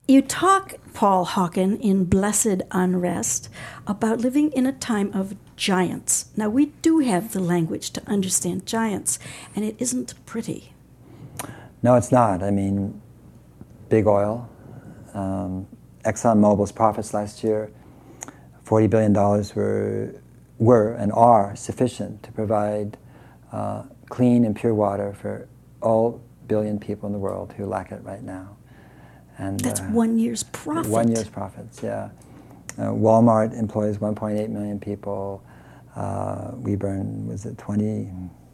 You talk, Paul Hawken, in Blessed Unrest, about living in a time of giants. Now, we do have the language to understand giants, and it isn't pretty. No, it's not. I mean, big oil. ExxonMobil's profits last year, $40 billion were and are sufficient to provide clean and pure water for all billion people in the world who lack it right now. And that's 1 year's profit. 1 year's profits, yeah. Walmart employs 1.8 million people. We burn, was it 20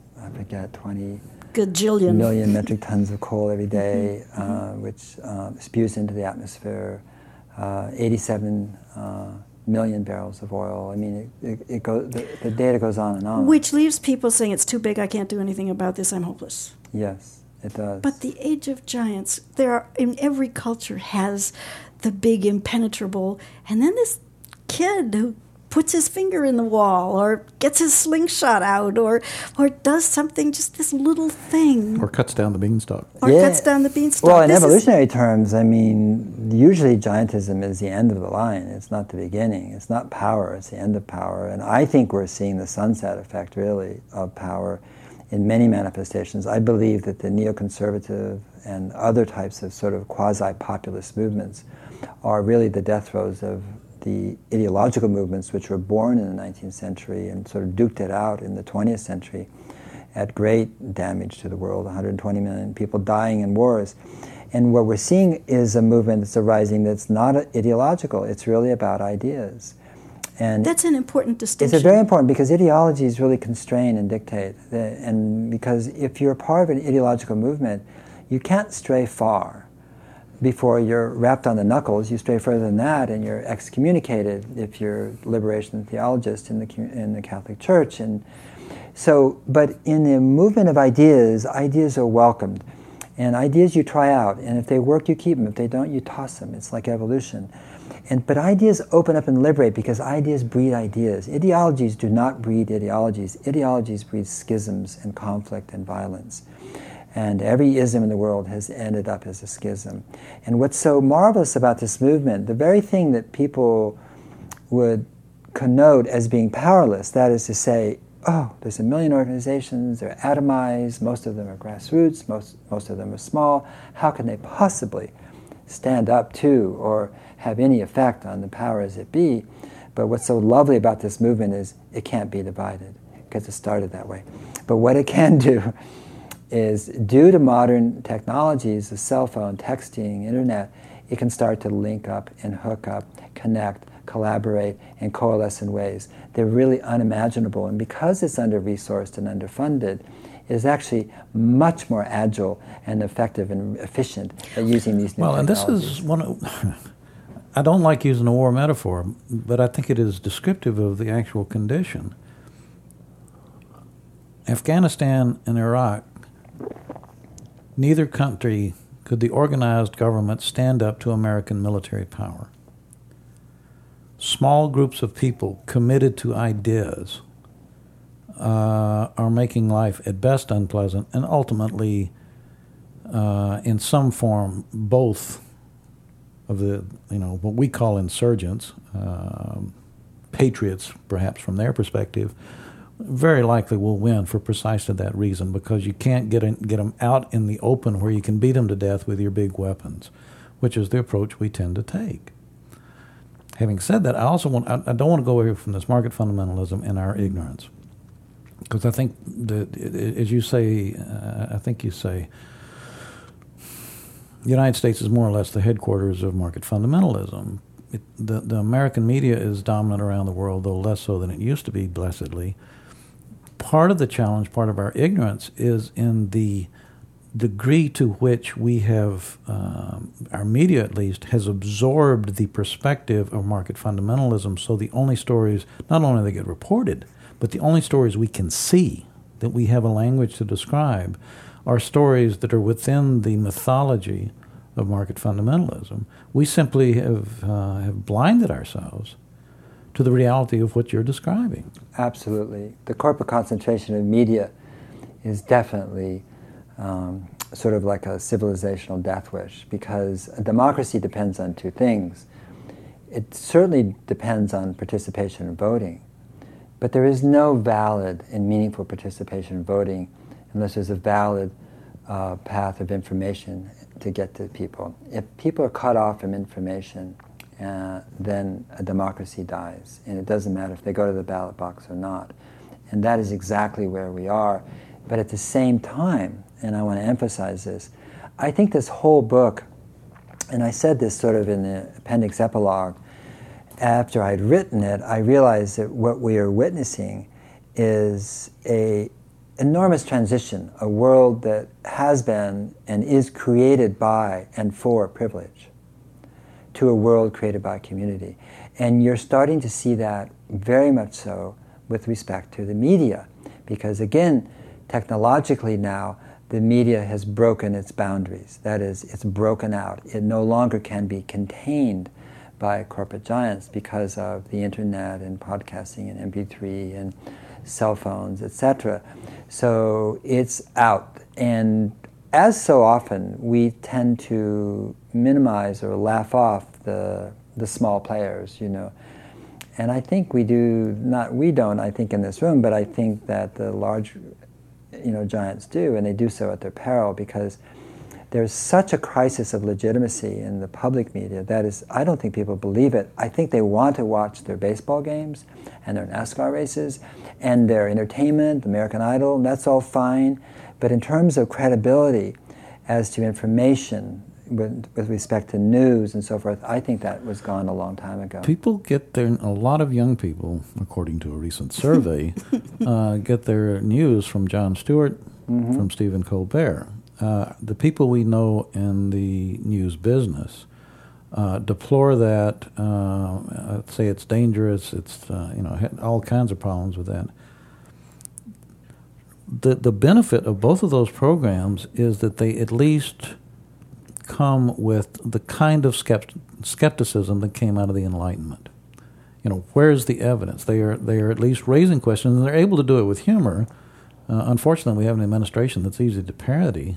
Gajillion. million metric tons of coal every day, which spews into the atmosphere. 87 million barrels of oil. I mean, it goes. The data goes on and on. Which leaves people saying, it's too big, I can't do anything about this, I'm hopeless. Yes, it does. But the age of giants, in every culture has the big impenetrable, and then this kid who puts his finger in the wall or gets his slingshot out or does something, just this little thing. Or cuts down the beanstalk. Well, in evolutionary terms, I mean, usually giantism is the end of the line. It's not the beginning. It's not power. It's the end of power. And I think we're seeing the sunset effect, really, of power in many manifestations. I believe that the neoconservative and other types of sort of quasi-populist movements are really the death throes of the ideological movements which were born in the 19th century and sort of duked it out in the 20th century at great damage to the world, 120 million people dying in wars. And what we're seeing is a movement that's arising that's not ideological, it's really about ideas. And that's an important distinction. It's very important because ideologies really constrain and dictate. And because if you're part of an ideological movement, you can't stray far before you're wrapped on the knuckles. You stray further than that and you're excommunicated if you're a liberation theologist in the Catholic Church. And so, but in the movement of ideas, ideas are welcomed. And ideas you try out, and if they work, you keep them. If they don't, you toss them. It's like evolution. But ideas open up and liberate because ideas breed ideas. Ideologies do not breed ideologies. Ideologies breed schisms and conflict and violence. And every ism in the world has ended up as a schism. And what's so marvelous about this movement, the very thing that people would connote as being powerless, that is to say, oh, there's 1 million organizations, they're atomized, most of them are grassroots, most of them are small, how can they possibly stand up to or have any effect on the powers that be? But what's so lovely about this movement is it can't be divided, because it started that way. But what it can do is, due to modern technologies, the cell phone, texting, internet, it can start to link up and hook up, connect, collaborate, and coalesce in ways that are really unimaginable. And because it's under-resourced and underfunded, it is actually much more agile and effective and efficient at using these new technologies. And this is one of... I don't like using a war metaphor, but I think it is descriptive of the actual condition. Afghanistan and Iraq, neither country could the organized government stand up to American military power. Small groups of people committed to ideas are making life at best unpleasant and ultimately, in some form, both of the, what we call insurgents, patriots perhaps from their perspective, very likely will win for precisely that reason, because you can't get them out in the open where you can beat them to death with your big weapons, which is the approach we tend to take. Having said that, I don't want to go away from this market fundamentalism and our ignorance, because I think that, as you say, the United States is more or less the headquarters of market fundamentalism. The American media is dominant around the world, though less so than it used to be, blessedly. Part of the challenge, part of our ignorance, is in the degree to which we have, our media at least, has absorbed the perspective of market fundamentalism, so the only stories, not only they get reported, but the only stories we can see, that we have a language to describe, are stories that are within the mythology of market fundamentalism. We simply have blinded ourselves to the reality of what you're describing. Absolutely. The corporate concentration of media is definitely sort of like a civilizational death wish, because a democracy depends on two things. It certainly depends on participation in voting, but there is no valid and meaningful participation in voting unless there's a valid path of information to get to people. If people are cut off from information, then a democracy dies, and it doesn't matter if they go to the ballot box or not. And that is exactly where we are. But at the same time, and I want to emphasize this, I think this whole book, and I said this sort of in the appendix epilogue, after I'd written it, I realized that what we are witnessing is an enormous transition, a world that has been and is created by and for privilege, to a world created by community. And you're starting to see that very much so with respect to the media, because again, technologically now, the media has broken its boundaries. That is, it's broken out. It no longer can be contained by corporate giants because of the internet and podcasting and MP3 and cell phones, etc. So it's out. And as so often, we tend to minimize or laugh off the small players, you know. And I think we don't, I think in this room, but I think that the large, giants do, and they do so at their peril, because there's such a crisis of legitimacy in the public media. That is, I don't think people believe it. I think they want to watch their baseball games and their NASCAR races and their entertainment, American Idol, and that's all fine. But in terms of credibility as to information, with respect to news and so forth, I think that was gone a long time ago. People get a lot of young people, according to a recent survey, get their news from Jon Stewart, from Stephen Colbert. The people we know in the news business deplore that, say it's dangerous, it's all kinds of problems with that. The benefit of both of those programs is that they at least come with the kind of skepticism that came out of the Enlightenment. Where's the evidence? They are at least raising questions, and they're able to do it with humor. Unfortunately, we have an administration that's easy to parody,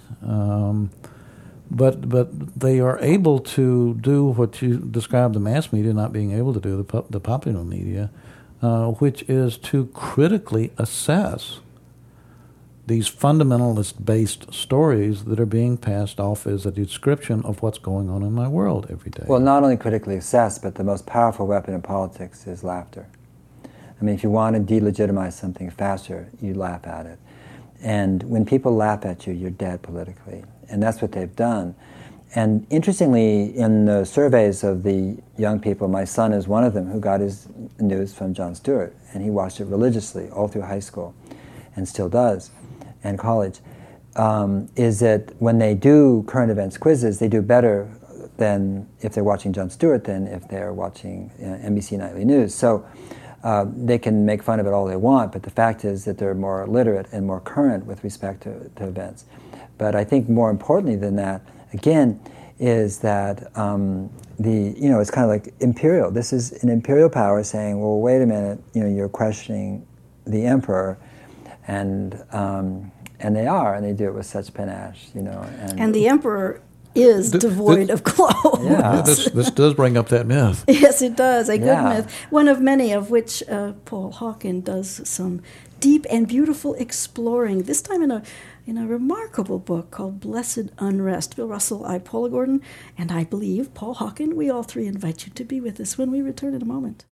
but they are able to do what you described the mass media not being able to do, the popular media, which is to critically assess these fundamentalist-based stories that are being passed off as a description of what's going on in my world every day. Well, not only critically assessed, but the most powerful weapon in politics is laughter. I mean, if you want to delegitimize something faster, you laugh at it. And when people laugh at you, you're dead politically. And that's what they've done. And interestingly, in the surveys of the young people, my son is one of them who got his news from Jon Stewart, and he watched it religiously all through high school, and still does, and college, is that when they do current events quizzes, they do better than if they're watching Jon Stewart than if they're watching NBC Nightly News. So they can make fun of it all they want, but the fact is that they're more literate and more current with respect to events. But I think more importantly than that, again, is that it's kind of like imperial. This is an imperial power saying, well, wait a minute, you're questioning the emperor, and they are, and they do it with such panache, And the emperor is devoid of clothes. Yeah, this does bring up that myth. Yes, it does, a good myth. One of many of which Paul Hawken does some deep and beautiful exploring, this time in a remarkable book called Blessed Unrest. Bill Russell, Paula Gordon, and I believe Paul Hawken. We all three invite you to be with us when we return in a moment.